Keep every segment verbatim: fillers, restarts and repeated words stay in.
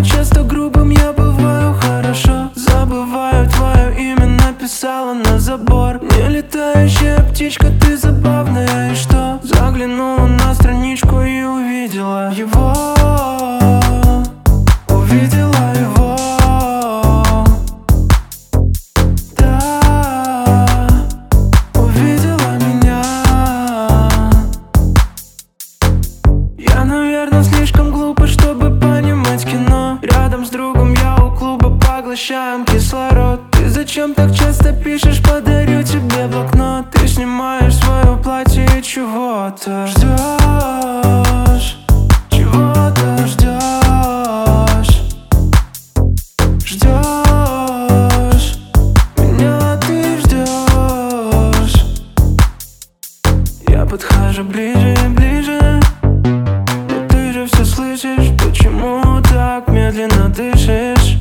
часто грубым я бываю, хорошо. Забываю твое имя, написала на забор. Не летающая птичка, ты забавная. И что? Заглянула на страничку и увидела его. Увидела его. Да, увидела меня. Я, наверное, слишком глупый, чтобы понимать кино. Рядом с другом я у клуба, поглощаем кислород. Ты зачем так часто пишешь, подарю тебе блокнот. Ты снимаешь свое платье и чего-то ждешь. Чего-то ждешь. Ждешь. Меня ты ждешь. Я подхожу ближе и ближе. Но ты же все слышишь. Почему так медленно дышишь?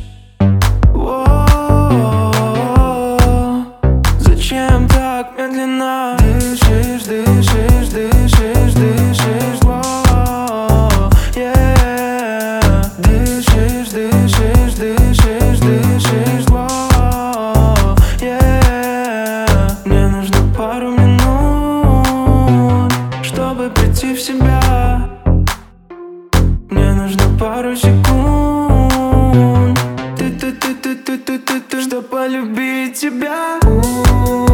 Зачем так медленно дышишь, дышишь, дышишь, дышишь? Воу, yeah. Дышишь, дышишь, дышишь, дышишь? Воу, yeah. Мне нужно пару минут, чтобы прийти в себя. Мне нужно пару секунд, ты-ты-ты-ты-ты-ты-ты, чтоб полюбить тебя.